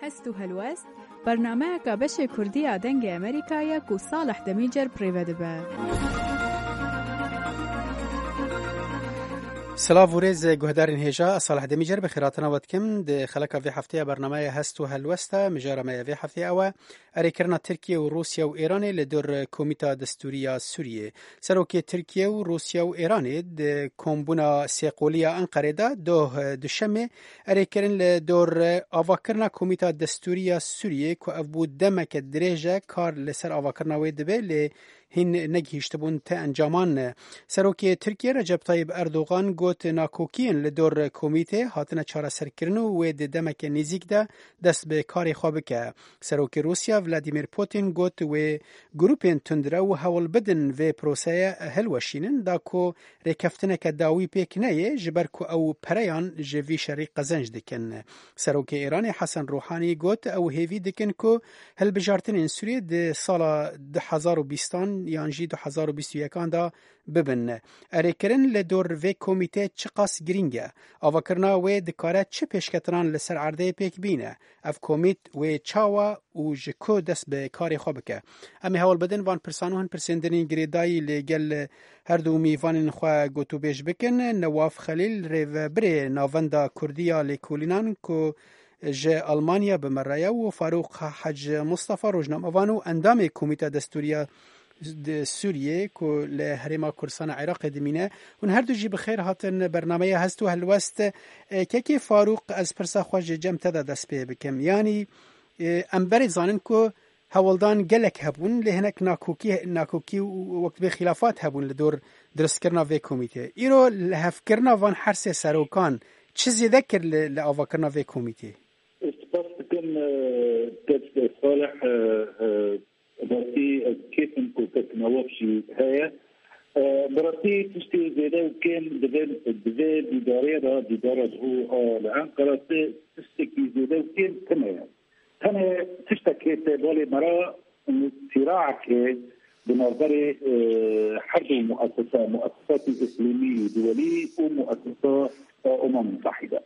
هستو هلوست برنامه که بشه کردی آدنگ امریکایی که صالح دمیجر پریوده به سلاف ورز گهدارین هجا صالح دمیجر بخیراتنا ودکم ده خلق في هفته برنامه هستو هلوسته مجاره ما في هفته او اریکرنا ترکیه و روسیه و ایران لدور کمیته دستوری سوریه سروک ترکیه و روسیه و ایران ده کمبونا سیقولیا انقره ده دوشمه اریکرن لدور آواکرنا کمیته دستوری سوریه که افبود دمک دریجه کار لسر آواکرنا ویدبه لی هین نگهیشتبون تا انجامان سروک ترکیه رجب طیب اردوغان گوت ناکوکین لدور کمیته هاتنا چاره سرکرنو و دمک نزیک ده دست به کاری خواب که سروک روسیا ولادیمیر پوتین گوت و گروپین تندره و حول بدن و پروسه هلوشینن دا کو رکفتنه که داوی پیک نیه جبر کو او پریان جوی شریق قزنج دکن سروک ایران حسن روحانی گوت او هیوی دکن کو هل بجارتن سوریه ده سال 2020 یانجی 2021 دا ببن اریکرن لدور و کمیته چقاس گرینگه آواکرنا و دکاره چه پیشکتران لسر عرده پیک بینه اف کمیت و چاوا و جکو دست به کاری خواب که امی حوال بدن وان پرسانوهن پرسندنی گریدایی لگل هر دو میوان خواه گوتو بیش بکن نواف خلیل ریو بری ناوندا کردیا لکولینان که جه آلمانیا بمرایا و فاروق حج مصطفى روجناموانو اندام کمیته دستوریا سوریه که لحرم کردستان عراق دمینه و هر دو جی بخیر هاتن برنامه هستو هلوست که فاروق از پرسا خوش جمع تدا دست پی بکم یعنی امبر زانن که هولدان گلک هبون لهنک ناکوکی وقت به خلافات هبون لدور درست کرنا وی کمیته ایرو لحف کرنا وان حرس سروکان چیزی ذکر لعوا کرنا وی کمیته استفاس بكم تبس صالح براتي كيف نكون كتنوابشي هيا براتي تشتي زيدا وكان بذل إدارة هو العنقرة تشتكي زيدا وكان كما تشتكي بالي مرة صراعك بنظر حرب مؤسسات إسلامية دولية ومؤسسات متحدة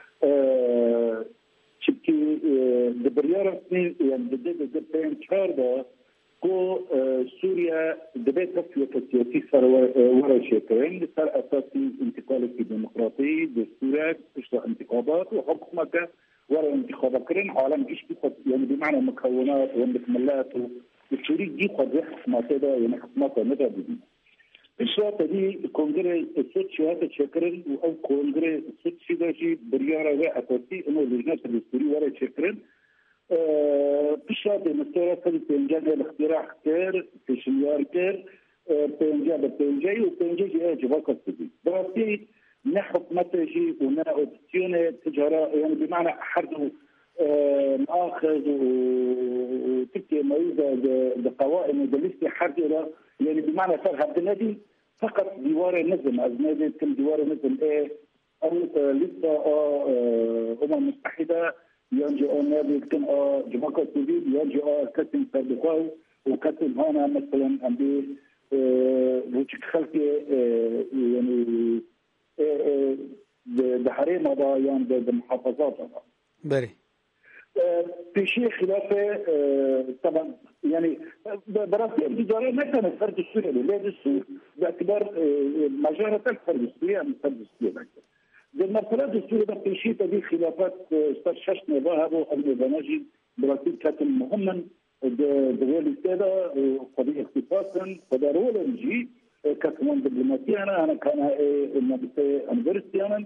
شبكي دبريارة يعني دبين شاردا كو سوريا دبيت تسوية سياسي صار ورا شكرين صار أساسي انتقال الديمقراطي دستورات تشرح انتخابات وحكومة ورا انتخابات كرين عالم إيش بيخد يعني بمعنى مكونات ومكملات والسوري دي قد يحكم كده يعني حكومات مدى الشواطة دي كونغرس السوت شواطة شكرن أو كونغرس السوت شداشي بريارة وأساسي إنه لجنة الدستوري ورا شكرن الشواطة مستورة كده بينجاب الاختراع كتير تشميار كتير بينجاي وبينجاي جواكا سدي براسي نحط متجي ونا أوبسيونة تجارة يعني بمعنى حرد مآخذ وتبكي مريضة بقوائم ودلستي حرد يعني بمعنى صار هذا النادي فقط ديوار نظم أزمات كم ديوار نظم أو لسه المتحدة ينجي نادي كم جماعة السوريين ينجي كتم صدقاء وكتم هنا مثلا عندي وجد خلقي يعني بحريم هذا يعني بمحافظات هذا. بري. بشيء خلافه طبعا يعني براسي الإدارة ما كانت فرد السوري لا السوري باعتبار مجرة الفرد السوري من فرد السوري بالمرحلة السورية بشيء تدي خلافات استرششنا بها البرنامج براسي كانت مهما دول السادة قضية اختصاصا فضرورة نجي كمان دبلوماسية أنا كان المدرسة أنا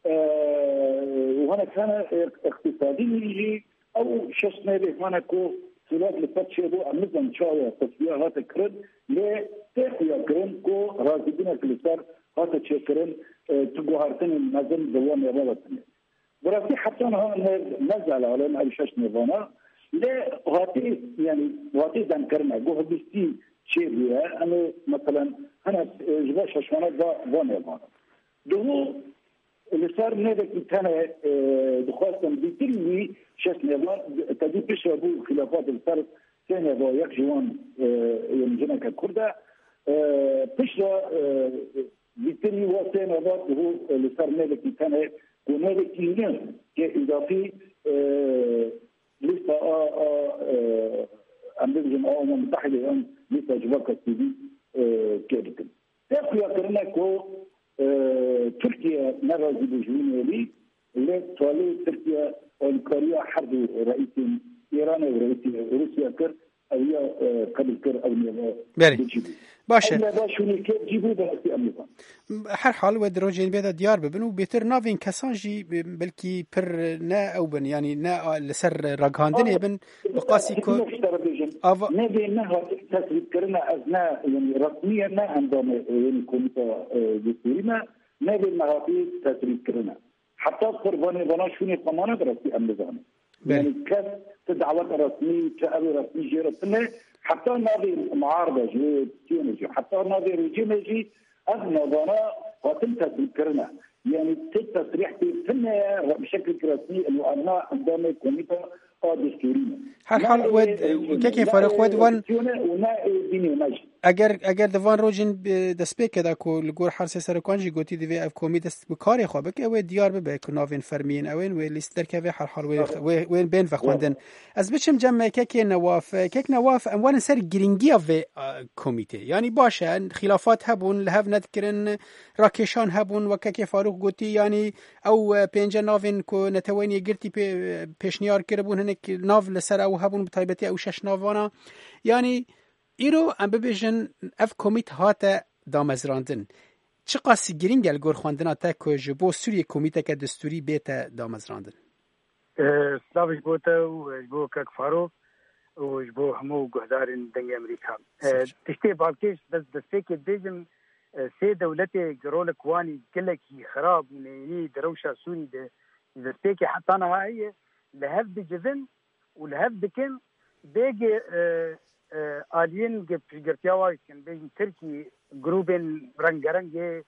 وهنا كان اقتصادي يجي او شخصنا به هنا كو سلاح لفتشي بو النظام شاوية تصفية هاتا كرد لتاخويا كرن كو رازدين كليسار هاتا تشكرن تقو هارتن النظام دوام يبالتن براسي حتى انا نزل على ما شخصنا بنا لا هاتي يعني هاتي ذكرنا جو هدستي شيء بها انا مثلا انا جباش ششمانات بنا يبانا دهو اللي صار نادك كان دخلتم بكل شخص نظام تدي بيشربوا خلافات الفرق كان هذا يكجوان يمجنا ككرده بيشرب بالتالي وسام هذا هو اللي صار نادك كان ونادك كيان كإضافي لسه أمريكا الأمم المتحدة الآن لسه جواك السيدي كيرتن تأخذ كرنا كو تركيا نرى بجوين لي اللي سؤالي تركيا الكوريا حرب رئيس إيران ورئيس روسيا كر أو قبل كر أو بله باشه هر حال ود روجين بيدا ديار ببن و بيتر نافين كسانجي بلكي بر نا او بن يعني نا لسر رغاندن بن بقاسي كو نبي انها تذكرنا ازنا يعني رسميا ما عندهم يعني كوميتا دستورينا نبي انها تذكرنا حتى قرباني بنا شوني قمانه برسي امزانه يعني كاس تدعوات رسمي كأبي رسمي جيرتنا حتى نادي المعارضة جي حتى نادي رجيمجي أغنى ضنا وتنتهي تذكرنا يعني تصريح تنها بشكل رسمي انه انا قدام كوميتا دستوري حال ود كيف فرق ود وان اگر دوان روجن دسپیک دا کو لګور حرس سره کوانجی ګوتی دی اف کومیټه بکاری خو به او دیار به کناوین فرمین او وین لیست در کوي حال وین بین فخوندن از بچم جمع کک نواف اموال سر گرینگی اف کومیته یعنی باشه خلافات هبون لهف ندکرن راکشان هبون و کک فاروق ګوتی یعنی او پنج ناوین کو نتوینی گرتی پیشنیار کربون هنک ناو لسر او هبون بتایبتی او شش ناوانا یعنی ایرو ام ببیجن اف کومیت هاته دامزراندن چه قاسی گرینگل گور خواندنا تا که جبو سوری کومیته که دستوری بیت دامزراندن سلاوش بوته و جبو کک فاروق و جبو همو گهدارن دنگ امریکا تشتی بالکش دسته که بیجم سه دولت گرول کوانی گلکی خراب نینی دروشا سوری دسته که حتی نهایی لهف بجذن و لهف بکن بیگی آلین که پیشگرتیاوی کن بیشتر ترکی گروبن رنگرنگ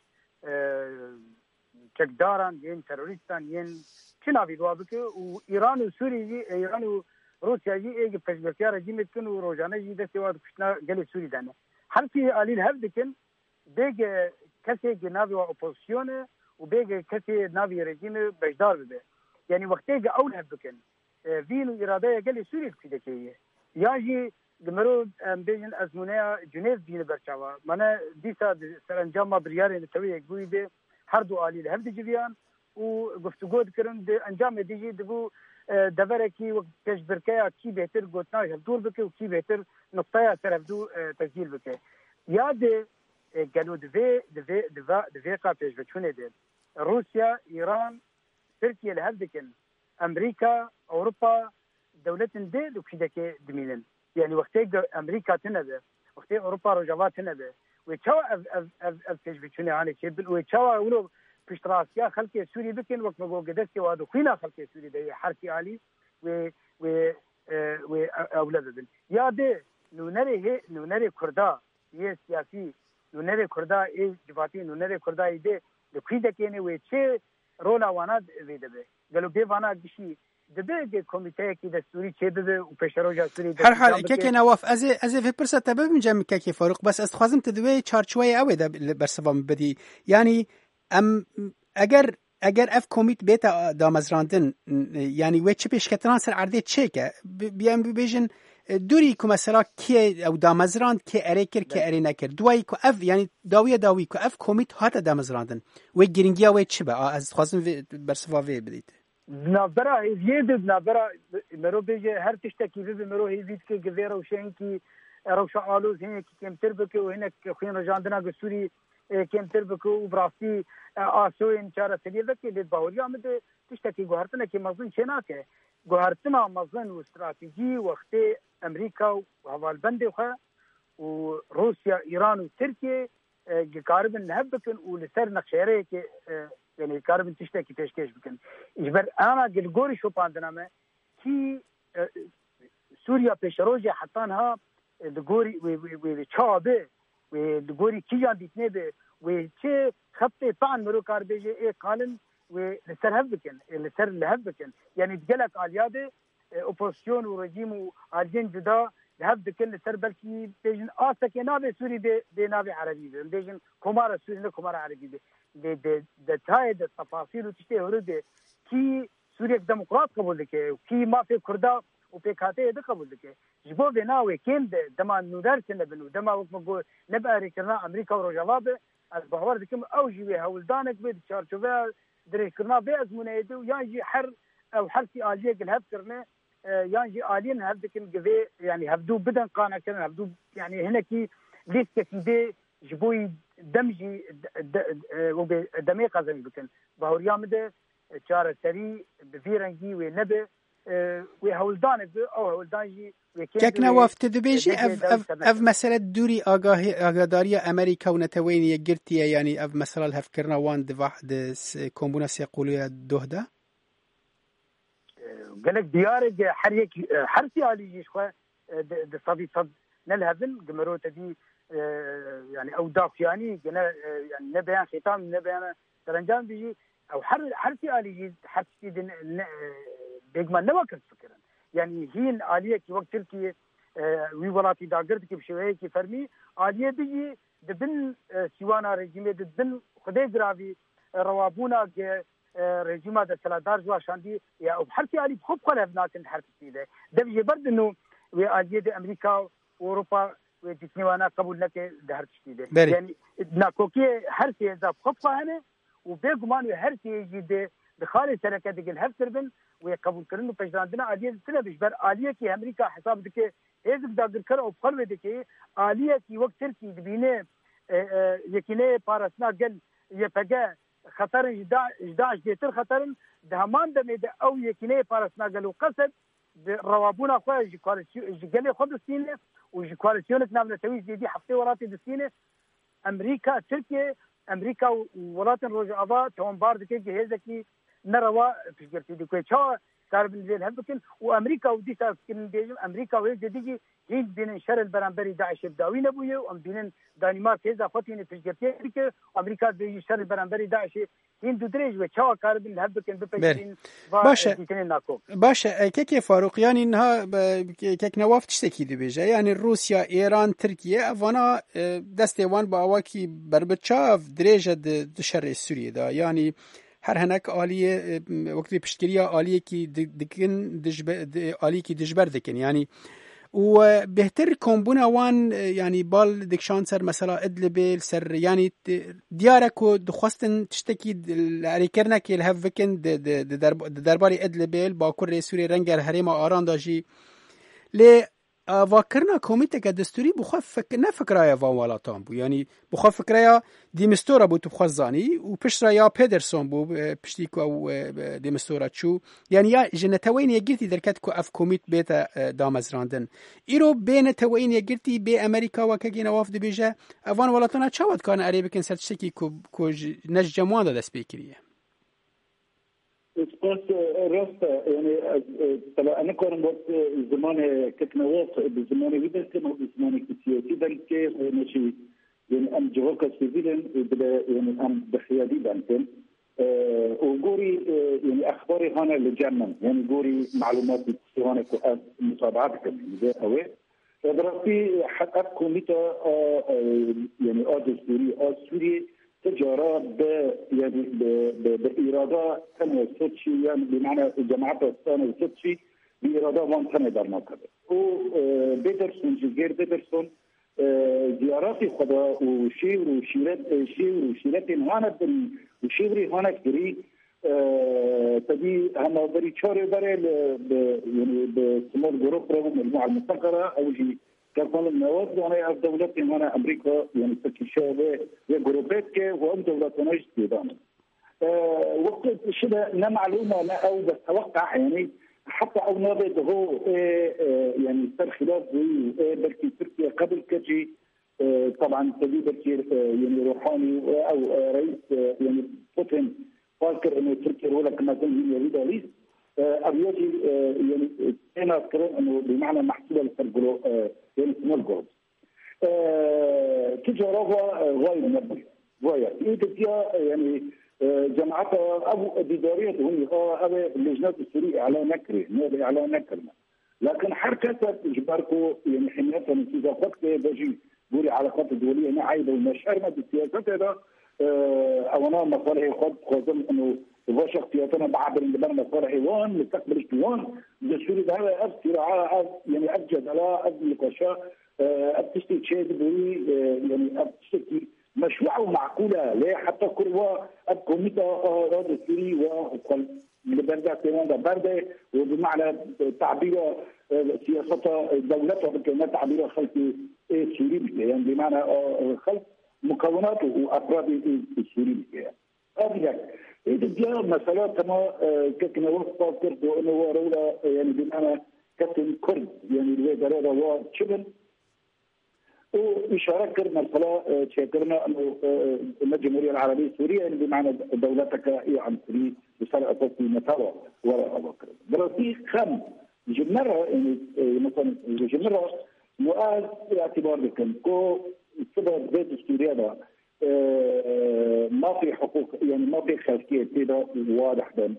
چکداران یین تروریستان یین چناوی دوابکه و ایران و سوری ایران و روسیا یک پیشگرتیا رژیم کن و روزانه جی دستی واد کشنا گلی سوری دانه هر کی آلین هفت کن بیگ کسی که ناوی و اپوزیسیونه و بیگ کسی ناوی رژیم بجدار بده یعنی وقتی که اول هفت کن وین و اراده گلی سوری کشیده که یا جی دمرو بیشتر از منیا جنیف بین برچاوا من دیسا سرانجام بریاری نتویی گویی به هر دو عالی له هم دیجیان و گفتگو کردن انجام دیجی دبو دبره کی و کشبرکه کی بهتر گوتنا هدور بکه و کی بهتر نقطه طرف دو تسجیل بکه یاد گلو دوی قابش بچونه ده روسیا ایران ترکیه له هم دکن امریکا اوروبا دولتن ده دو کیده که دمینن يعني وقتی امریکا تنبه وقتی اروپا رجوات تنبه و چوا اف تجربه عن شيء و چوا اولو پشتراسیا خلق سوری بکن وقت مگو گدست وادو خوینا خلق سوری ده حرفی عالی و اولاد بدن یاده نونره کردا یه سیاسی نونره کردا ای جباتی نونره کردا ایده لکویده کنه و چه رولا وانا ویده به گلو بی وانا گشی دبه کمیته کی دستوری چه بده و پیشروجا سوری هر حال که نواف از في فرصه تبع من جمع که فاروق بس از خوازم تدوی چارچوی او ده برسوام بدی یعنی اگر اف کمیت بیت دامزراندن یعنی و چه پیشکتران سر عرضه چه که بیام ببیجن دوری که مثلا کی او دامزراند کی اریکر کی اری نکر دوی که اف یعنی داوی که اف کمیت هات دامزراندن و گرینگیا و چه با از خوازم برسوا وی بدید نابرا زیاد نابرا مرو بیجه هر تشتکی به مرو هیوید که گویر و شنکی روشا آلوز هنه که کمتر بکه و هنه خوین رجاندنا گسوری کمتر بکه و براستی آسوین چاره سلیه بکه لید باوری آمده تشتکی گوهرتنه که مزن چه ناکه گوهرتنا مزن و استراتیجی وقت امریکا و حوالبند خواه و روسیا ایران و ترکیه قاربن نهب بکن و لسر نقشهره که يعني كاربن تشتكي تشكيش بكن إجبر أنا قل قوري شو باندنامه كي سوريا بيشروجي حطانها القوري وشابه والقوري كي جان بيتنه به وشي خطي طعن مرو كاربيجي إيه قالن ولسر هب بكن لسر لهب بكن يعني تقلق علياده أوبوزيسيون ورجيم وعالجين جدا لهب بكن لسر بلكي بيجن آسك نابي سوري بنابي عربي بيجن كمارة سوري كمارة عربي دتای د تفاصیل و تشته ورده کی سوریه دموکرات قبول که کی ما فی کردا وبيكاتي ده قبول لك جبو بناوي كيم دما نودار سنه بنو دما وقمو نبقى كرنا امريكا وروجواب البحور دكم اوجي هولدانك بيد شارشوفا دري كرنا بازمونه يدو يجي حر او حرتي اليه الهب كرنا يجي الين هب دكم جفي يعني هبدو بدن قانا كان هبدو يعني هنا كي ليس كده جبوي دمجي دمي قزم بكن بهوريام ده شار سري بفيرنجي ونبه وهولدان او هولدانجي كيك نواف تدبيجي اف مسألة دوري آگاداری امریکا و نتوين يقرتيا يعني اف مسألة الهفكرنا وان دس كومبونا سيقولوا دوهدا قالك ديارك حرسي علي يشخوا صدي صد نلهبن قمروت دي يعني او داف يعني نبيان ختام نبيان ترنجان بيجي او حرسي آلية حرسي بيجمع نواكر فكرا يعني هين آلية كي وقت تركي ويولاتي داقرد كي بشوية كي فرمي آلية بيجي دبن سيوانا رجيمة دبن خدي جرافي روابونا رجيمة دا سلادار جوا شاندي او حرسي آلية بخوب قوله بناكن حرسي ده بيجي برد انه وآلية دا امريكا واوروبا وجسموانا قبول نكه ده هرشتي ده يعني ناكوكي هرسي اذا بخوبها هنا وبيقمان هرسي يجي بخالي سركه دقل هفتربن ويقبول كرنو بجراندنا عادية سنة بجبر آلية كي امريكا حساب دكي هزب داقر كر او بقلوه دكي آلية كي وقت تركي دبينه يكينه بارسنا قل يفقه خطر 11 ديتر خطر دهمان دميده او يكينه بارسنا قل وقصد روابونا اخوة جي خود السينة وجي كواليسيونك نعمل تويز دي حفتي وراتي دسينة امريكا تركيا امريكا وولات روجافا توم بارد كي جهزكي نروا فكرتي دي كوي تشا كاربن زين هبكن وامريكا ودي ساكن دي امريكا وهي جديجي هين بين شر البرامبري داعش بداوين ابويه وام بين دانمارك هذا فاتين فكرتي دي امريكا دي شر البرامبري داعش هين دودريج وتشا كاربن هبكن ببين باشه كيكي فاروق يعني انها كيك نواف تشتكي دي بيجا يعني روسيا ايران تركيا افانا دستيوان باواكي بربتشاف دريجه دشر سوريا دا يعني هر هناك آلیه وقتی پشتگیری آلیه کی دکن آلیه کی دجبر دکن يعني و بهتر كومبونا وان يعني بال دكشان سر مثلا ادلبيل سر يعني دياركو دخواستن تشتكي الاريكرنا كي الهفكن درباري ادلبيل باكور سوري رنگ الهريم آران داجي ل واکرنا کمیته که دستوری بخواه نه فکرای وانوالاتان بو یعنی بخواه فکرای دیمستورا بو تو بخواه زانی و پشت یا پیدرسون بو پشتی که او دیمستورا چو یعنی یا جنتوین یگیرتی درکت که اف کمیت بیتا دامزراندن ایرو بین توین یگیرتی بی امریکا و که نواف دی بیجه وانوالاتانا چاوت کان اری بکن سرچکی که نج جموان دا دست بیکریه سپاس راست يعني طبعا انا كان وقت زمان كتنواف بزمان ويدا كانوا بزمان سياسي بلك ونشي يعني ام جوكا سيفيلن بلا يعني ام بحيادي بانتن وقوري يعني اخباري هنا للجنن يعني قوري معلومات هنا متابعات كده هو دراسي حتى كوميتا يعني دستوري سوري تجارة يعني بإرادة تنوى سوتشي يعني بمعنى جماعة الثانية سوتشي بإرادة وان تنوى درنا كده وبيدرسون جزير بيدرسون زياراتي خدا وشيرات هانا وشيري هانا كري تدي هم بري تشاري بري يعني بسمول جروب رغم المجموعة المستقرة أو شيء كان النواز وانا دولتي هنا امريكا يعني تكشف جروبات وهم دولتنا جديدان وقت شبه لا معلومه لا او بتوقع يعني حتى او نابد هو يعني صار خلاف بلكي تركيا قبل كجي طبعا تجي بلكي يعني روحاني او رئيس يعني بوتين فاكر انه تركيا ولا كما كان يريد ابياتي يعني انا اذكر انه بمعنى محسوبه للترجلو يعني سمول جروب تجاره غايه منبه غايه ايديا يعني جماعتها ابو اداريتهم ابي اللجنات السوريه على نكره ما على نكرنا لكن حركه اجباركم يعني حمايه من وقت بجي بوري علاقات دوليه عايده ومشارنا بالسياسات هذا او انا مصالح خد انه وشخصياتنا بعبر اللبنان مصالح وان مستقبل وان دستوري هذا اصراع يعني ابجد على النقاشات ابتشتي شيء بوي يعني ابتشتي مشروع ومعقوله لا حتى كروا الكوميتا دستوري وقال لبندا كمان برده وبمعنى تعبير سياسه دولته بكلمات تعبير خلق سوري يعني بمعنى خلق مكوناته وافراد السوري هذه إذا مسألة كما كنا وقفة كرد وإنه رولة يعني بمعنى كتن كرد يعني الوزارة وشبن وإشارة كرد مسألة شكرنا إنه الجمهورية العربية السورية يعني بمعنى دولتك عن سوري بصراحة أساسي مثلا وراء بكر دراسي خام جمرة يعني مثلا جمرة مؤاز اعتبار بكم كو سبب بيت السورية ده ما في حقوق يعني ما في خلفيه كده واضح ده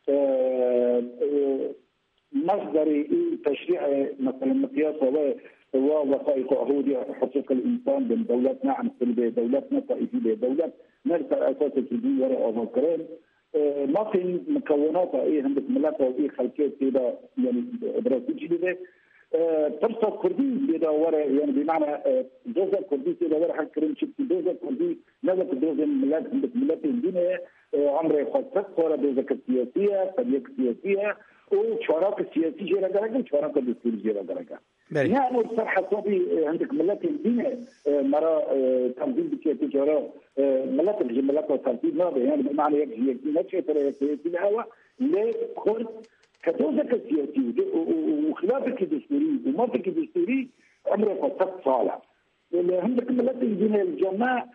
مصدر تشريع مثلا مقياس ووثائق عهود حقوق الانسان بين دولتنا عن دولتنا طائفيه دولت نرسل اساس الدين وراء بكرين ما في مكونات عندك ملاك خلفيه كده يعني دراسيه جديده ترسل كردي كده ورا يعني بمعنى جزء كردي كده ورا حق كريم شفت جزء كردي نزل جزء ملات ملات الدنيا عمره خاصة ورا جزء سياسية قضية سياسية وشراكة السياسية جرا جرا شراكة الدستورية جرا جرا يعني الصراحة صوبي عندك ملات الدنيا مرة تنظيم بسياسي جرا ملات الجملات والتنظيم نابع يعني بمعنى يجي نفسه ترى سياسي الهواء لكرد كتوزك السياسي وخلافك الدستوري ومنطق الدستوري عمره فترة صالح عندك ملات الدين الجماعة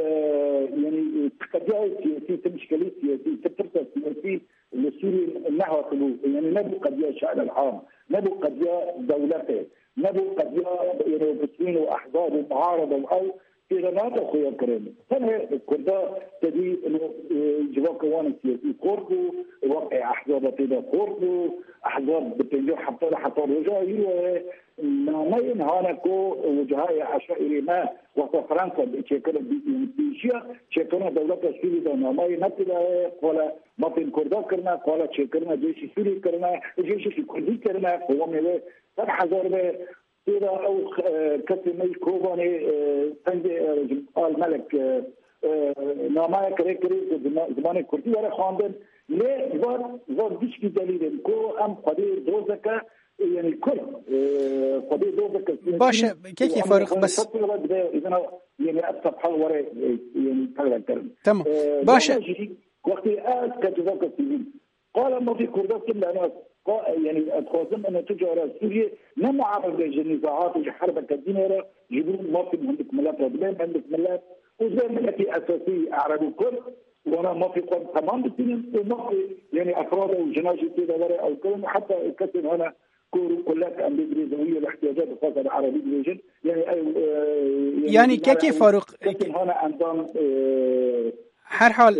يعني قضايا سياسية تمشكلة سياسية تفرصة سياسية للسوري النحو كله يعني نبو قضايا الشأن العام نبو قضايا دولته نبو قضايا يعني مسلمين وأحزاب ومعارضة أو في رمات أخويا الكريم فأنا كردا تدي إنه جوا كوان السياسي كوردو واقع أحزاب تدا كوردو أحزاب بتنجو حتى رجاء ما ينهانا كو وجهاء عشائري ما وقت فرنسا بشكل بيشيا شكلنا دولة سوريا ما ينتلا ولا ما بين كردا كرنا ولا شكلنا جيش سوري كرنا جيش كردي كرنا هو مله 1000 إذا أو كتمي كوباني تنجي الملك نامايا كريكري زمان كردي ورا خواندن ليه زاد ديش في دليل كو أم قدير دوزكا يعني كل قدير دوزكا باشا كيف فارق بس إذا يعني أكثر حل ورا يعني تغير تمام باشا وقت كجزاك السيد قال ما في كردات كلها ناس يعني اتخاصم ان تجاره سوريا ما معرض للنزاعات والحرب الدينيه يجيبون ما في عندك ملات لبنان عندك ملات وزي ملاتي اساسيه اعراب الكل وانا ما في قوم تمام بالدين وما في يعني افراد وجناجي كذا وراء او كلام حتى الكسر هنا كلها امريكيه الاحتياجات الخاصه بالعربي ريجن يعني كيف فاروق هنا عندهم هر حال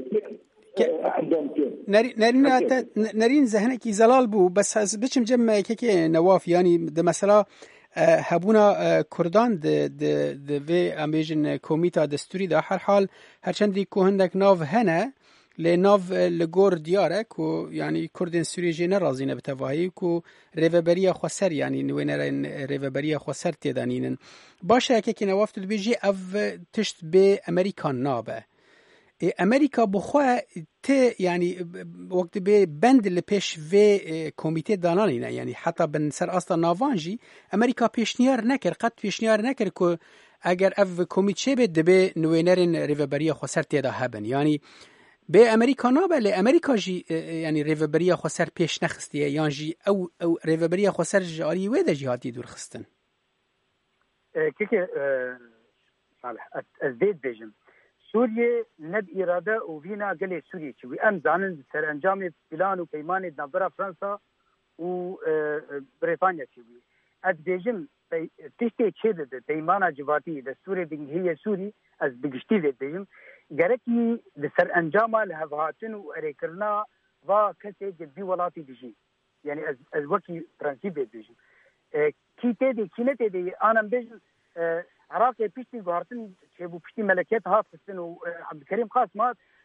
نرين ذهنكي زلال بو بس از بچم جمع كيكي نواف يعني ده مثلا هبونا كردان ده في اميجن كوميتا دستوري ده هر حال هرچندی کو هندك ناف هنه لناف لگور دیارک و يعني كردن سوري جينا رازينه بتواهي كو ريفبريا خسر يعني نوينرن ريفبريا خسر تدانين باشه كيكي نواف تبيجي اف تشت به امريكان نابه امریکا بخوا ته يعني وقت به بند اللي پیش و کمیته دانانینه يعني حتی بن سر اصلا ناوانجی امریکا پیشنیار نکر قد پیشنیار نکر که اگر اف کمیته بده به نوینرین ریوبریا خسر تیدا هبن يعني به امریکا نابله امریکا جی يعني ریوبریا خسر پیش نخستیه يعني جی او ریوبریا خسر جاری و ده جهاتی دور خستن كيكي صالح ازديد بيجم سوريا ند إرادة وفينا قلي سوريا شوي أم زانن سر أنجام بلان وبيمان نبرة فرنسا وبريطانيا شوي أدبيجم تشتي شدة بيمانا جواتي دستوري هي سوري أز بجشتي بيجم جركي سر أنجامها لهفهاتن وأريكرنا وكسي جدي ولاتي بيجي يعني أز وكي برانسيب بيجم كي تدي كي نتدي أنا بيجم عراقي بيشتي قهرتن شبو بيشتي ملكات هات حسن وعبد الكريم خاص مات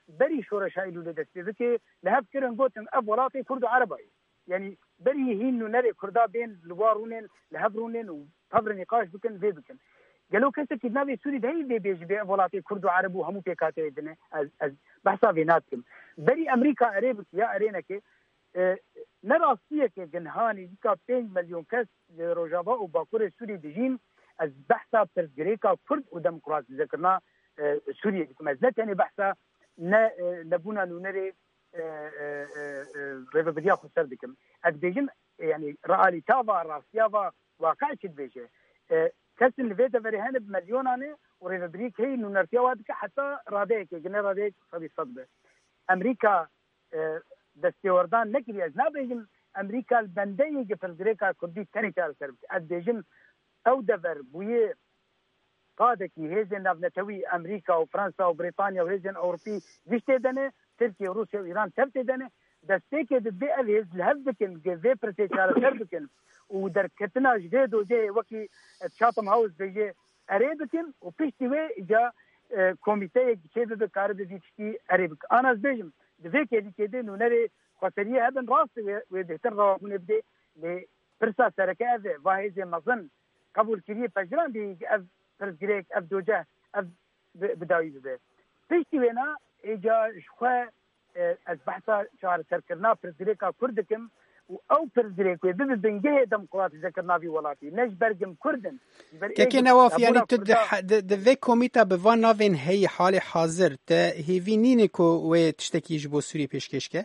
بري شورش هاي لولي دستي ذكي لهب كرن قوتن أب ولاتي كرد عربي يعني بري هين نرى كردا بين لوارونين لهبرونين وفبر نقاش بكن في بكن قالوا كسر كدنابي سوري ده هي بيجي بولاتي كرد وعرب وهمو بيكاتي دنا از بحثا بيناتكم بري أمريكا أريبك يا أرينك نراسية كجنهاني كا 5 مليون كس روجافا وباكور سوري دجين از بحثا برزجريكا كرد وديمقراطي ذكرنا سوريا كما يعني بحثا نبونا نونري ريبابيديا خسر بكم أدبيجن يعني رأي تابا راسيافا واقع شد بيجه كسر الفيدا فريهان بمليونانه وريبابيديك هي نونرتيا وادك حتى راديك جنر راديك فبي صدبه أمريكا دستوردان نكري أجنبيجن أمريكا البندية جفرزريكا كردي تريكال سرب أدبيجن أو دفر بويه قادك هيزن نبنتوي أمريكا وفرنسا وبريطانيا وهيزن أوروبي جشتي دنه تركيا وروسيا وإيران تبتي دنه دستيك دبي الهز الهبكن جزء برتيشار سربكن ودركتنا جديد وجه وكي تشاطم هاوس بيجي أريبكن وبيشتي وي جا كوميتي جشيد بكار بيجي أريبك أنا زبيجم دفيك اللي كده نوري خسرية هذا راس ويدهتر روحون يبدأ لبرسا سركة هذا واحد مظن قبول كريه فجران دي فرز جريك أف دوجه أف بداوي بده بيشتي وينا إجا شخوة أسبحتا شعر سركرنا فرز جريكا كردكم أو فرز جريك ويبدأ بنجه ديمقراطي ذكرنا في ولاتي نج برجم كردن كي نواف يعني تدح دفي كوميتا بفان نافين هي حال حاضر تا هيفينينكو وتشتكي جبو سوري بيشكشكه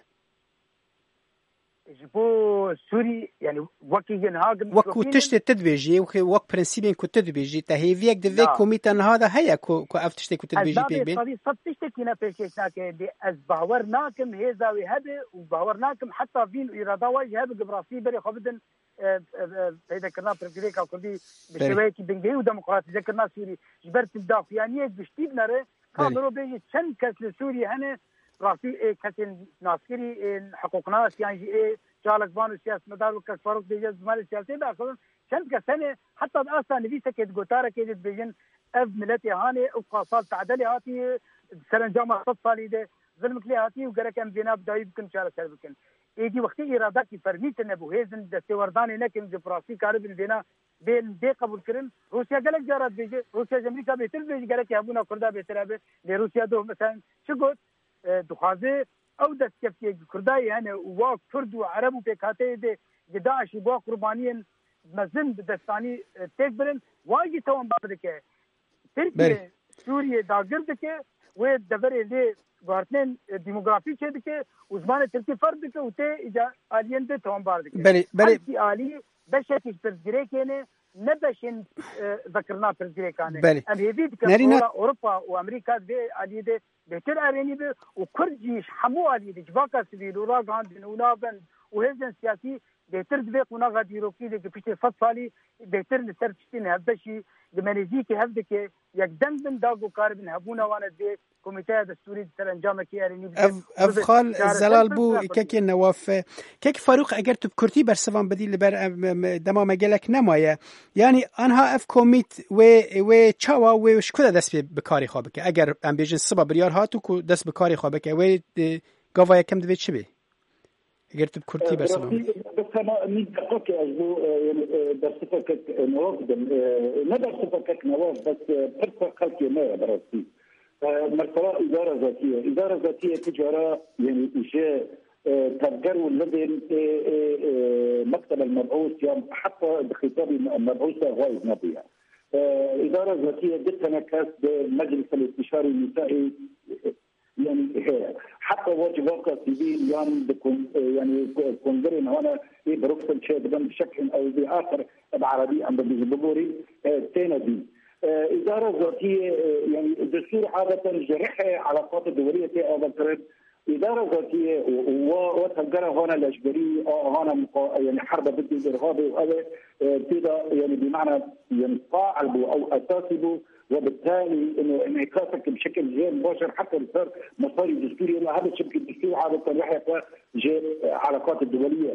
جبو سوري يعني وكي جنهاجم وكو تشتي تدبيجي وك برنسيبين كو تدبيجي تهيفيك دفي كوميتا هذا هيا كو اف تشتي كو تدبيجي بيبين طبيعي صد تشتكي نا بيشيشنا كدي از باورناكم هيزاوي هبه وباورناكم حتى فين اراده واجه هبه قبراسي بري خبدن هيدا كنا برجريكا كردي بشويكي بنجي وديمقراطي ذكرنا سوري جبرت الدافيانيه بشتي بنره كاميرو بيجي شن كسل سوري هنا راسي كتن ناصري حقوقنا يعني جالك بانو سياست مدار وكفاروق بيجز مال السياسي باخذ شنت كسنه حتى اصلا نبيسه كد غوتاره كد بيجن اف ملتي هاني وقاصات تعدلي هاتي سرنجام اقتصادي ده ظلم كلي هاتي وقرك ام جناب دايب كن شال سربكن يجي وقت اراده کی فرمیت نبو هيزن دستوردان نکم جفراسي کارب بنا بين دي قبول كرن روسيا قالك جارات بيجي روسيا امريكا بيتر بيجي قالك يابونا كردا بيتر ابي لروسيا دو مثلا شو قلت دخازه او دستكفي كرداي يعني و كرد وعرب وبكاته دي داعش و قربانيين مزن بدستاني تكبرن واجي توان بعدك تركيا سوريا داغردك ودبر لي بارتن ديموغرافي كده وزمان تركي فردك وتي اجا الين ده توان بعدك بلي علي بشكل تذكريكنه نبشن ذكرنا تذكريكانه ام هيديك اوروبا وامريكا دي علي ده بهتر اريني به وكرجيش حمو علي دي جباكا سبيل ولا غاندن ونابن وهزن سياسي بهتر دبق ونغا ديروكي دي بيشتي فصالي بهتر لسرتشتين هبشي دمنزيكي هبدك يقدم من داغو كاربن هبونا وانا دي كوميتي دستوري سرانجام كي اريني افخال زلال بو كيك نواف كيك فاروق اگر تو كرتي برسوان بدي لبر دما مجلك نمايه يعني انها اف كوميت و چاوا و شكو دست بكاري خوبك اگر ام بيجن سبا بريار هاتو كو دست بكاري خوبك و گاوا كم دوي چبي اگر تو كرتي برسوان بس انا نيجاك ازو بصفك نواف ما بصفك نواف بس فرق خلقي ما براسي مرتبة إدارة ذاتية تجارة يعني إشياء تفجر والذي مكتب المبعوث يعني حتى بخطاب المبعوثة غاية نبيها إدارة ذاتية جدا كاسب مجلس الاستشاري النسائي يعني حتى واجبات سيفيل يعني كونجرين هنا بروكسل شيء بشكل أو بآخر بعربي أم بجبوري تينادي إدارة ذاتية يعني الدستور عادة جرحها علاقات الدولية في إدارة ذاتية وتجرى هنا الأجبري هنا يعني حرب ضد الإرهاب وهذا كده يعني بمعنى يعني صاعب أو أساسي وبالتالي إنه انعكاسك بشكل غير مباشر حتى صار مساري دستوري هذا الشكل الدستوري عادة يحيى علاقات الدولية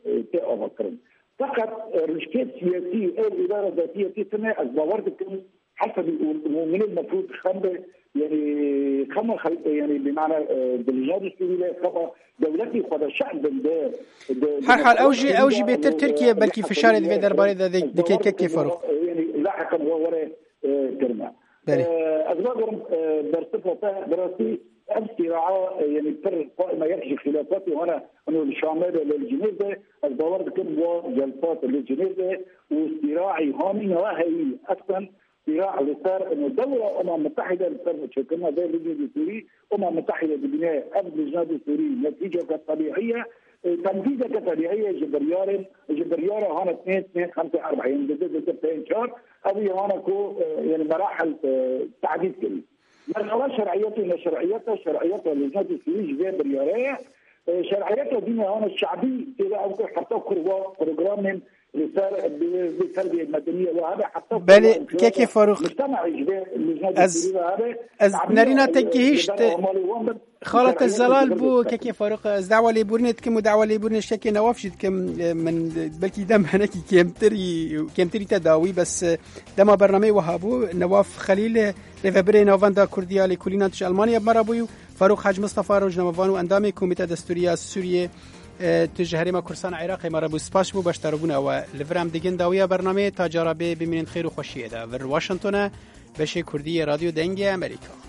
تأذكر فقط مشكلة سياسية الإدارة الذاتية تسمى أزباوردكم حسب من المفروض خمسة يعني يعني بمعنى بالجهاد السوري خطأ دولتي خدا شعب ده حال اوجي بيتر تركيا بلكي فشار في درباري دكي كيف فرق يعني لاحقا هو وراء كلمة أغلبهم برصفة دراسي الصراع يعني تر ما يحكي خلافات وهنا انه الشامل للجنيزه الدور كم جلسات للجنيزه والصراع هوني وهي اصلا صراع اللي صار انه الدوله متحده كما زي الجنود السوري متحده ببناء امن الجنود السوري نتيجه طبيعيه تنفيذها كطبيعيه جبريار هون 2 5 40 بدأت شهر هذه هون يعني مراحل تعديد كبير مرحلة شرعيتها لجنة السوري جبال بريارية شرعيتها دينا هون الشعبي إذا أنت حتى برنامج لصار بالتربية المدنية وهذا حتى بله كيف فاروق مجتمع جبال لجنة السوري هذا از نرينا تكيهش خالة الزلال بو كيف فاروق از دعوة لبورنت كم ودعوة لبورنت شكل نوافشت كم من بلكي دم هناكي كمتري تداوي بس دم برنامج وهابو نواف خليل لفبري نوفندا كرديا لكلنا تش ألمانيا بمرابويو فاروق حاج مصطفى روج نوفانو اندامي كوميتا دستورية سوريا تجهرما كرسان عراقي مرابو سپاس بو باشتربونا و لفرام دیگن داویا برنامه تاجربه بمینن خیر و خوشیه ده ور واشنطن بشه کردی رادیو دنگ امریکا